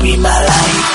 be my life.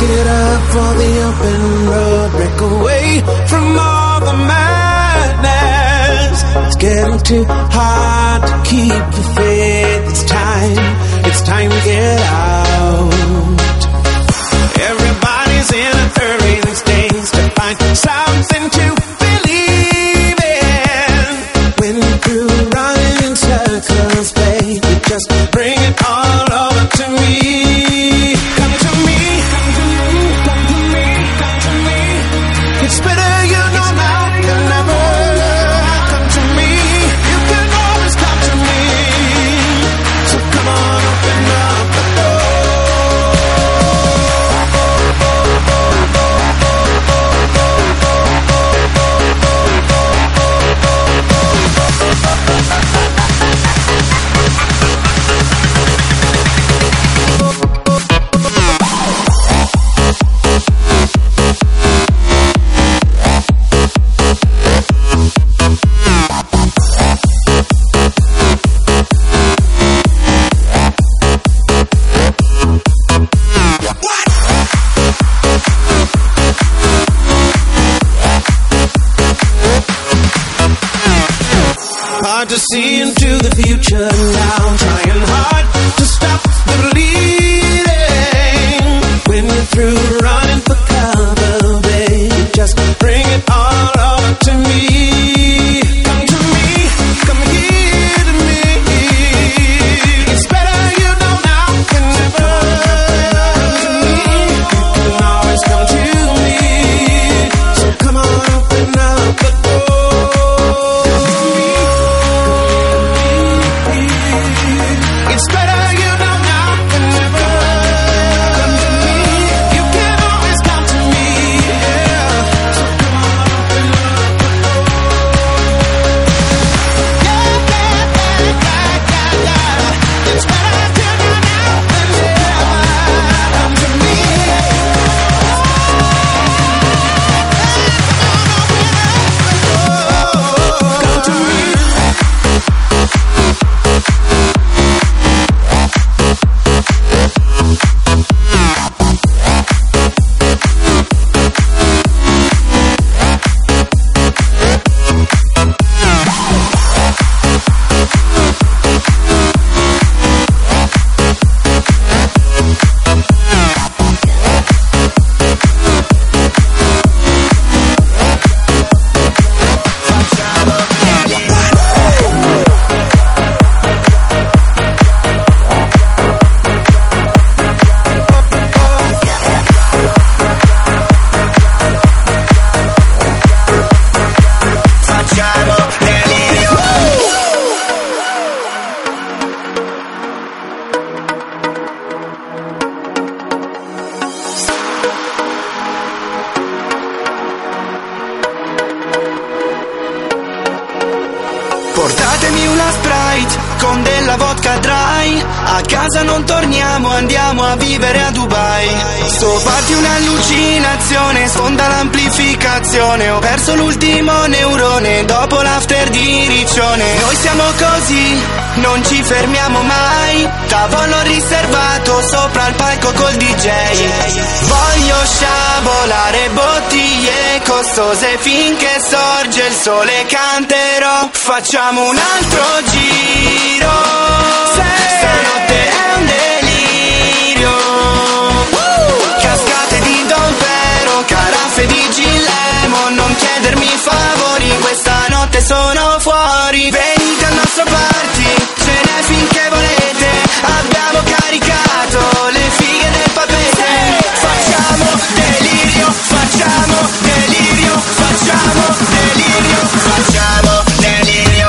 it up for the open road. Break away from all the madness. It's getting too hard to keep the faith. It's time to get out. Everybody's in a hurry these days to find something to believe in. When you're through running in circles, baby, just bring it all over to me. Come to me, come to me, come to me, come to me. It's better you know now than never. Come to me, you can always come to me. So come on, open up the door. Hard to see into the future now, trying hard to stop the bleeding. When you're through running for cover, baby, just bring it all over to me. Come to me, come here to me. It's better you know now than never. Come to me, you can always come to me. So come on, open up the door. It's better you know now than never. Come to me, you can always come to me. Yeah. So come on, open up the door. Yeah, yeah, yeah, yeah, yeah. It's better you know now than never. Come to me. Come to me. Portatemi una Sprite con della vodka dry. A casa non torniamo, andiamo a vivere a Dubai. Sto farti un'allucinazione, sfonda l'amplificazione. Ho perso l'ultimo neurone dopo l'after di Riccione. Noi siamo così, non ci fermiamo mai. Tavolo riservato sopra il palco col DJ. Voglio sciabolare bottiglie costose finché sorge il sole. Canterò, facciamo un altro giro. Stanotte è un delirio. Cascate di Don Pero, caraffe di Gin Lemon. Non chiedermi favori, questa notte sono fuori. Venite al nostro party, ce n'è finché volete. Abbiamo caricato le fighe del papete. Facciamo delirio, facciamo delirio, facciamo delirio, facciamo delirio.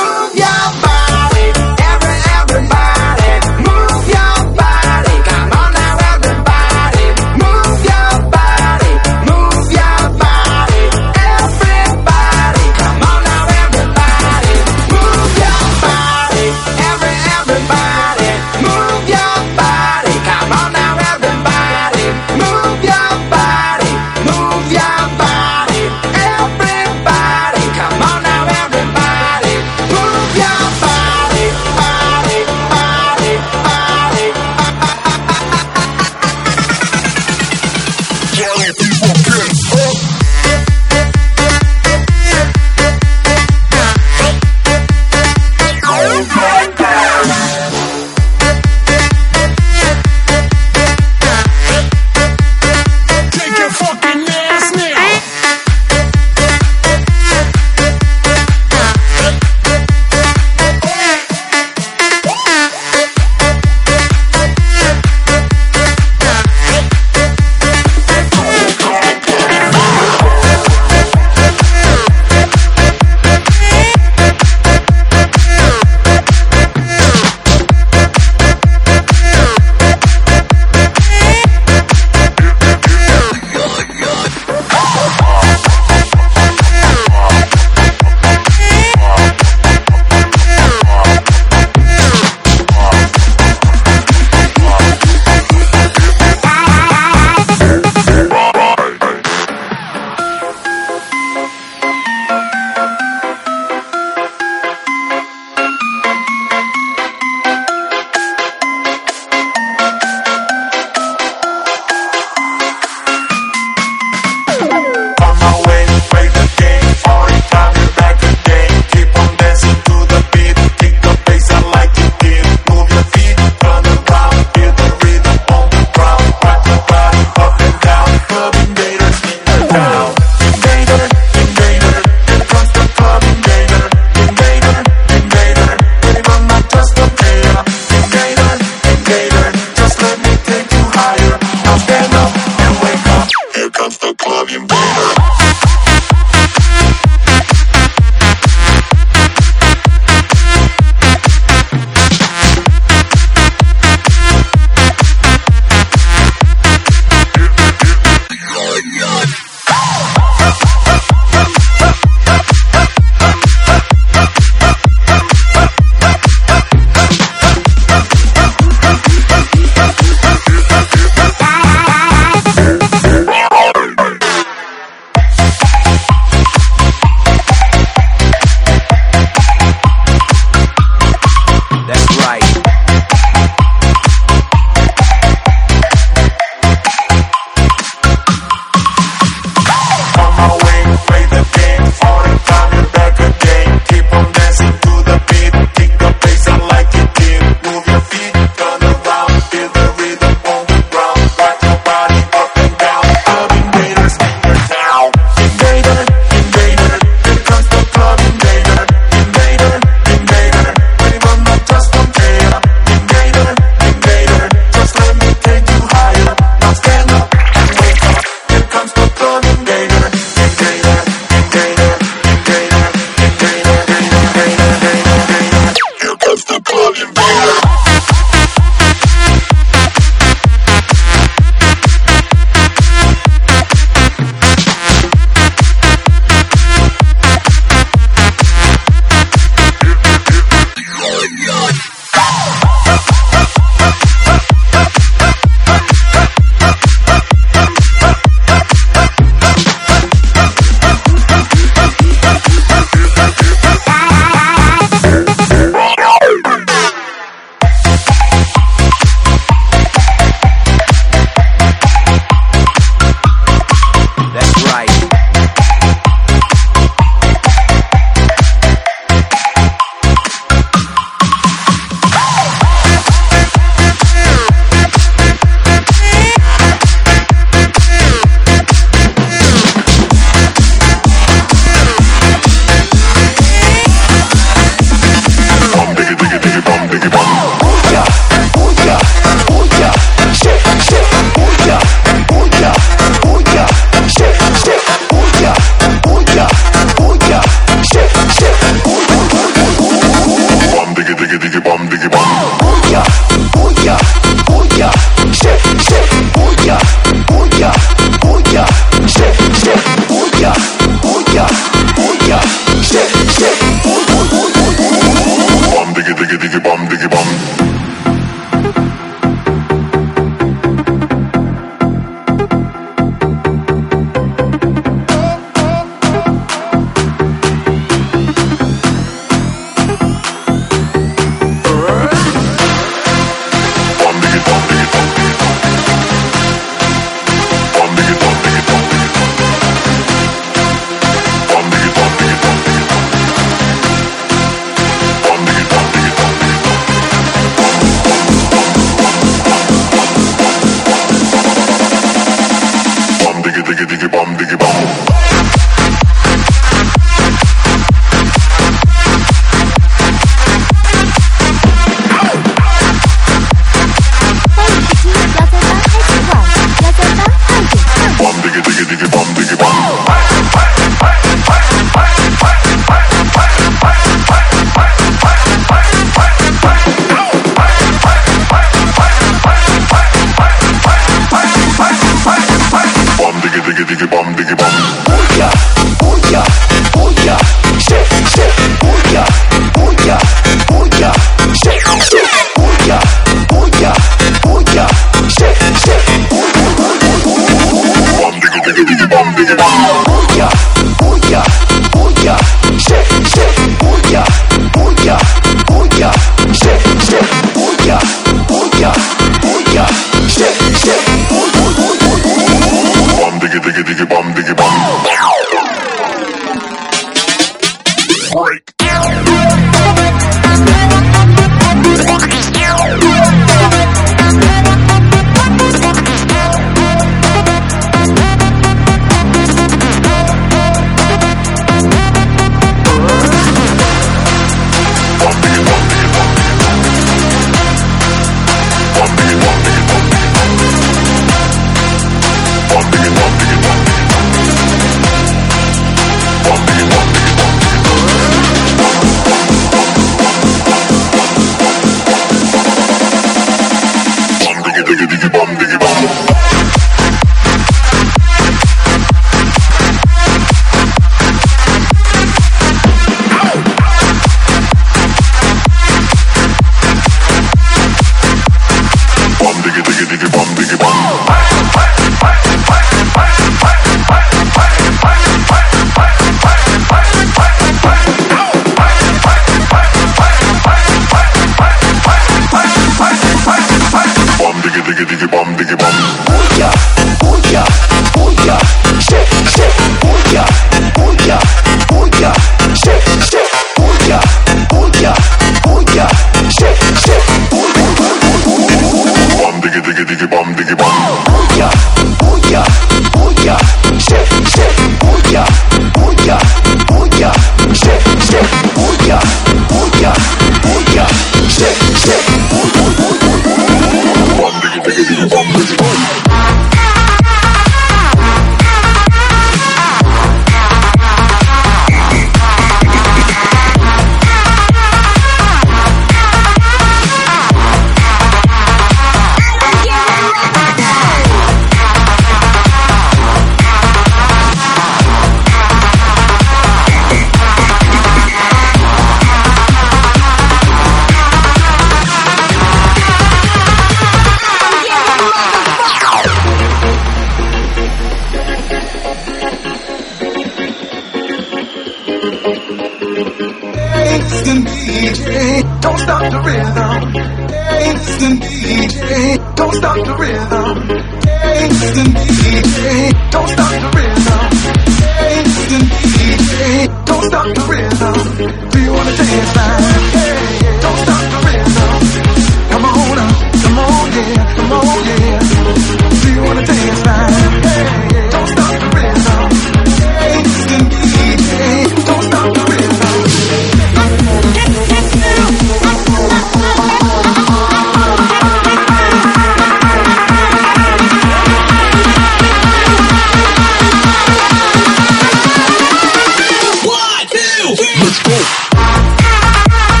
Let's go.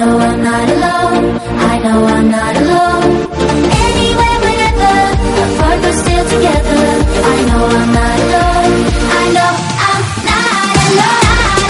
know I'm not alone. I know I'm not alone. Anywhere, whenever, apart but still together. I know I'm not alone. I know I'm not alone.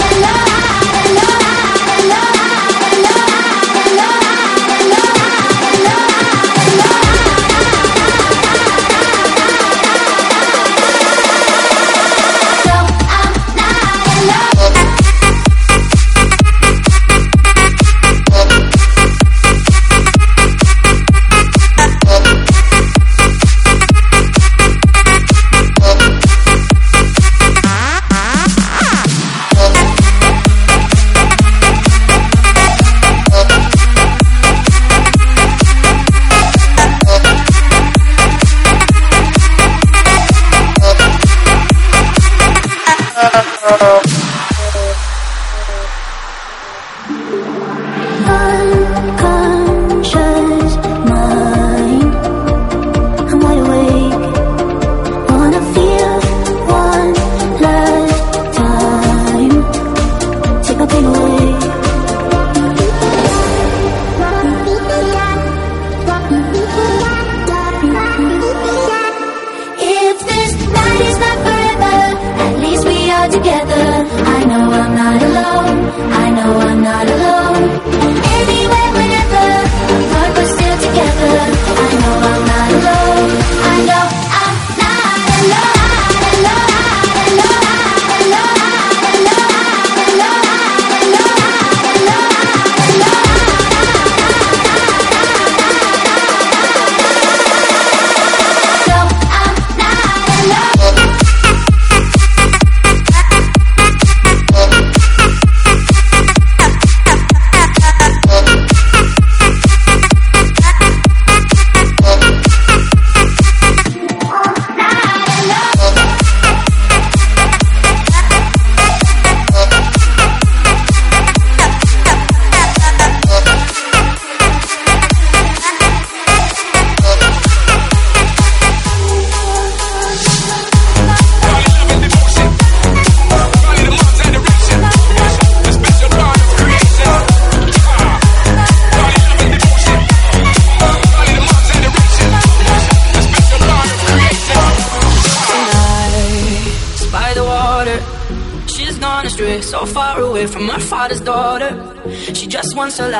So far away from her father's daughter. She just wants a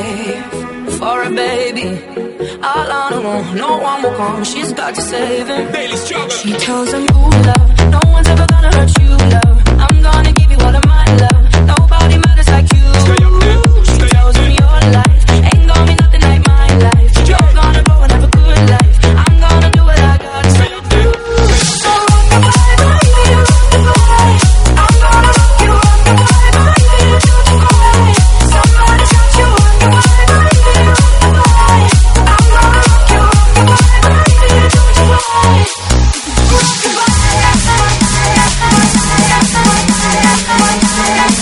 life for a baby. All on her own, no one will come. She's got to save him. She tells him, ooh, love, no one's ever gonna hurt you, love. I'm gonna give you all of my love. Nobody matters like you. She tells him your life ain't gonna be nothing like my life. You're gonna go and have a good life. I'm gonna do what I got to do. So rock the bye bye, rock the bye. I'm gonna rock you, rock the bye bye, somebody touch you, rock the bye bye, rock the bye. I'm gonna rock you, rock the bye bye, rock the bye. Rock the bye.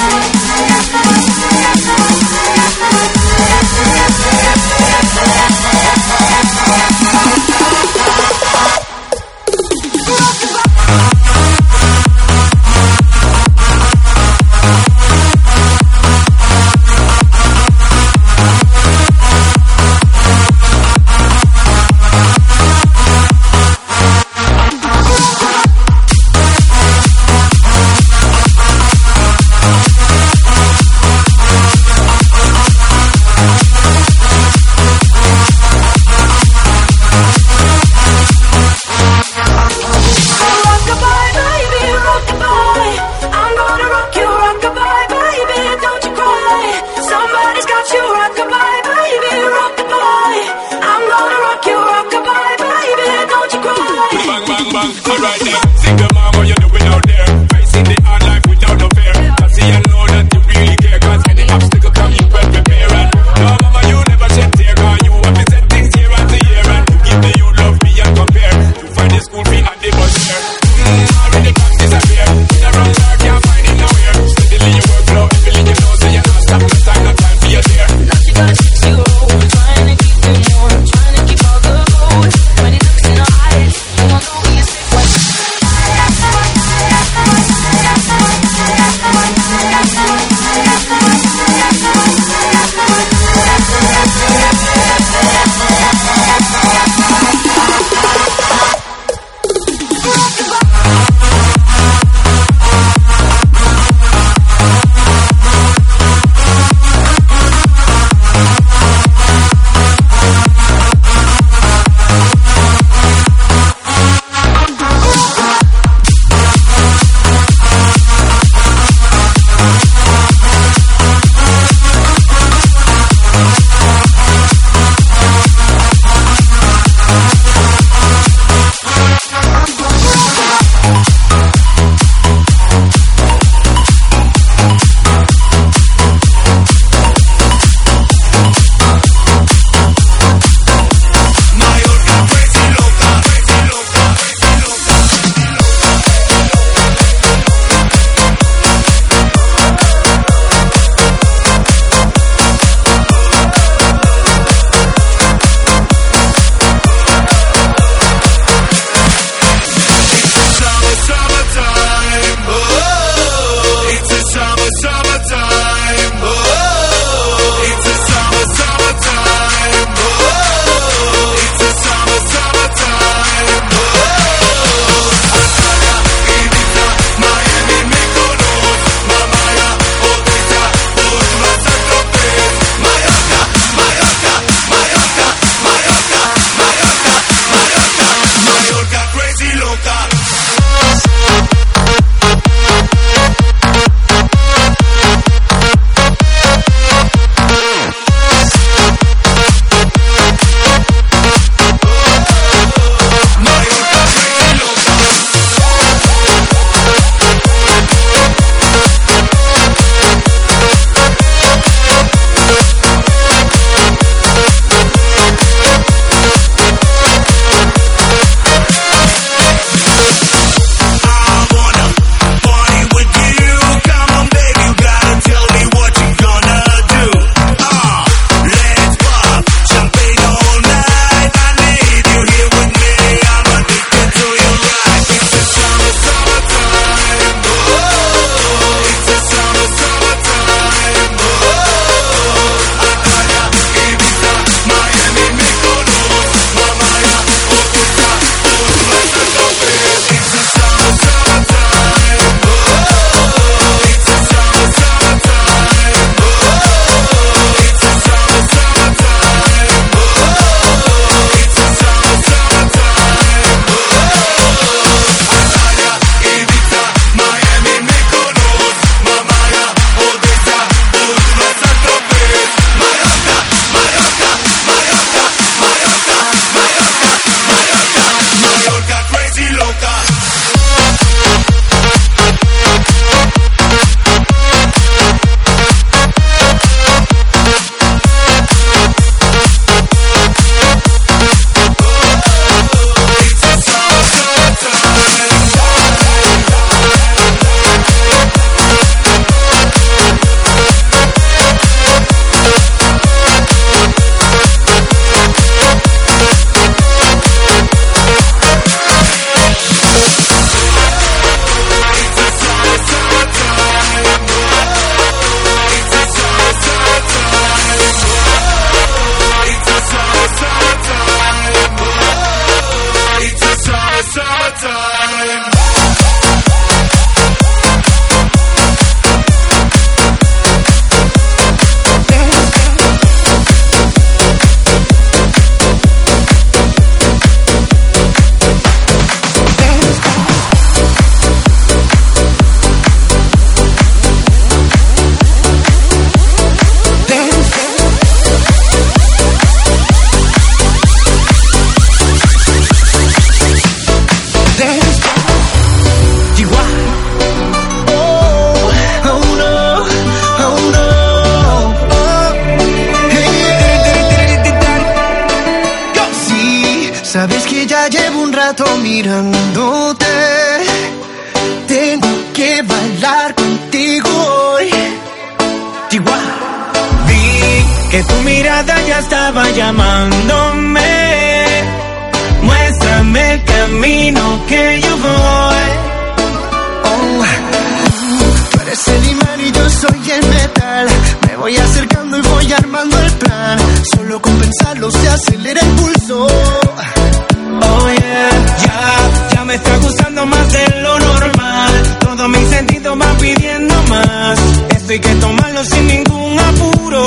que ya llevo un rato mirándote. Tengo que bailar contigo hoy. Chihuahua. Vi que tu mirada ya estaba llamándome. Muéstrame el camino que yo voy. Oh, tú eres el imán y yo soy el metal. Me voy acercando y voy armando el plan. Solo con pensarlo se acelera el pulso. Oh yeah, ya me está gustando más de lo normal. Todos mis sentidos van pidiendo más. Esto hay que tomarlo sin ningún apuro.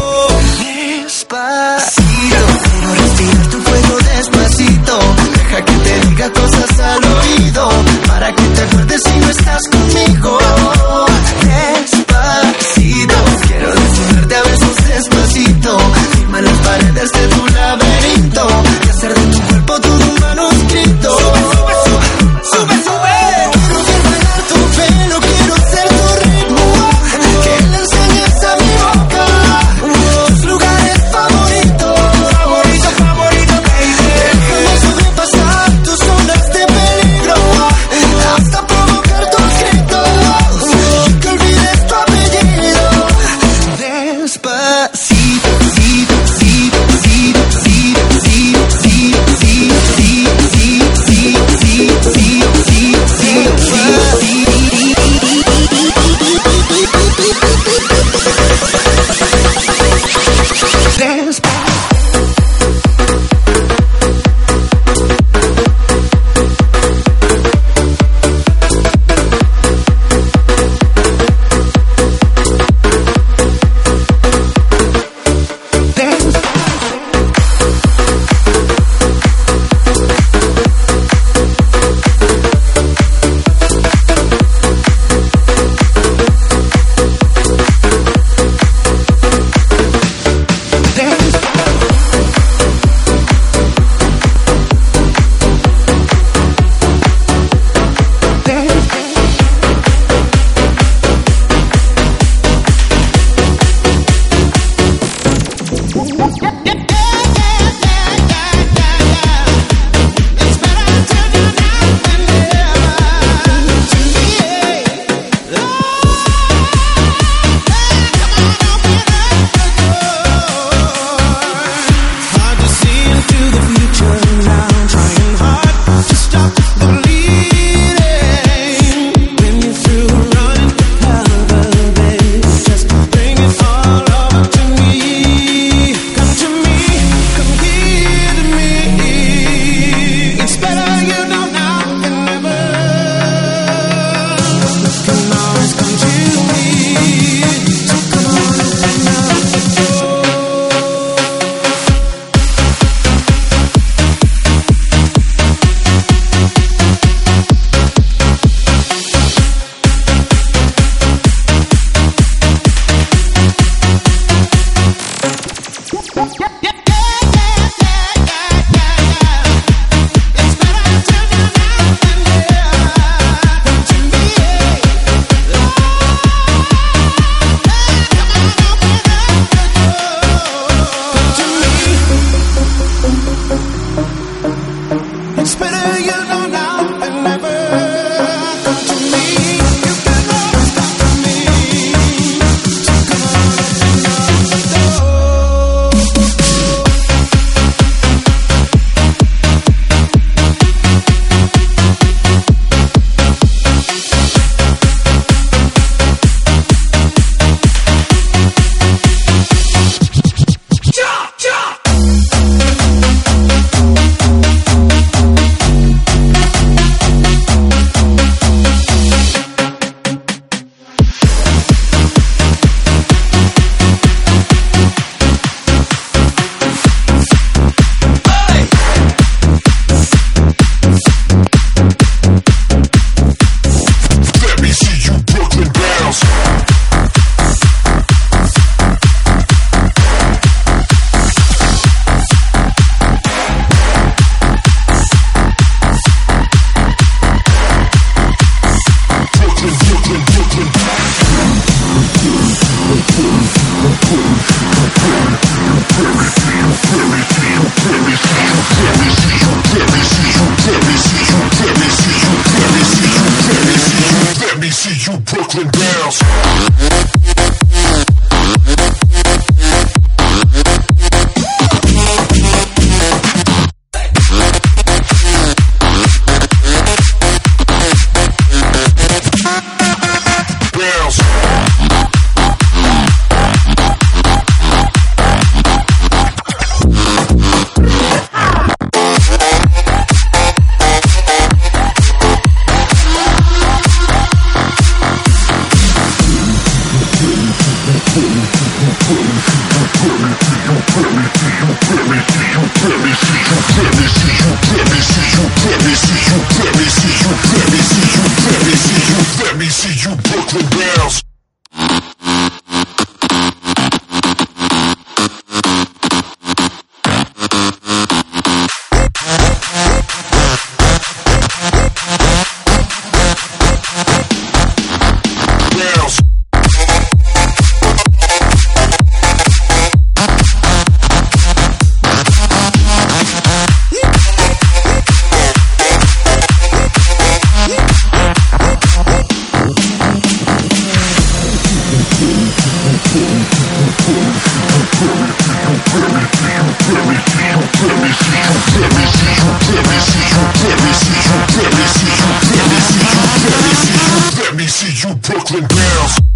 Despacito, quiero respirar tu fuego despacito. Deja que te diga cosas al oído, para que te acuerdes si no estás conmigo. Despacito, quiero desnudarte a besos despacito. Firma las paredes de tu laberinto y hacer de tu cuerpo todo un manuscrito. Sube, sube, sube. Quiero ver bailar tu pelo, quiero ser tu ritmo. Que le enseñes a mi boca tus lugares favoritos. Favorito, favorito, baby. Déjame sobrepasar tus zonas de peligro, hasta provocar tus gritos y que olvides tu apellido. Despacito, cito, cito, cito, cito, cito, cito, Let me see you Brooklyn bounce.